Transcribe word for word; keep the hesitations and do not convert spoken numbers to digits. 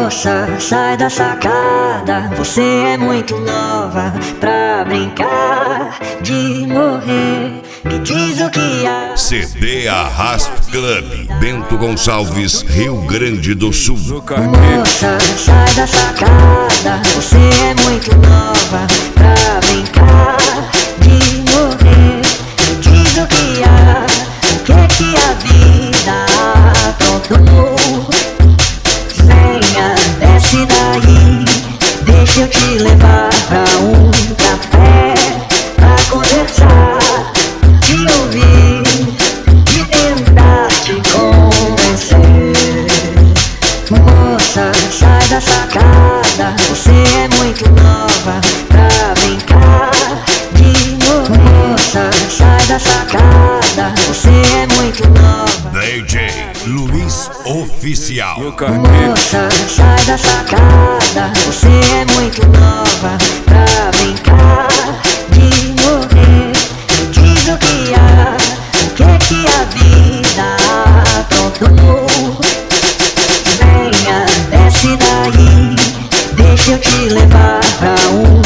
Moça, sai da sacada, você é muito nova pra brincar de morrer. Me diz o que há. C D Arrasto Club, Bento Gonçalves, Rio Grande do Sul. Moça, sai da sacada, você é muito nova pra brincar de morrer. Me diz o que há, o que é que a vida aprontou. Venha, desce daí, deixa eu te levar pra um café, pra conversar, te ouvir e tentar te convencer. Moça, sai da sacada, você é muito nova pra brincar de morrer. Moça, sai da sacada, você é muito nova. D J Luiz Oficial. Moça, sai da sacada, você é muito nova pra brincar de morrer. Me diz o que há, o que é que a vida aprontou. Venha, desce daí, deixa eu te levar pra um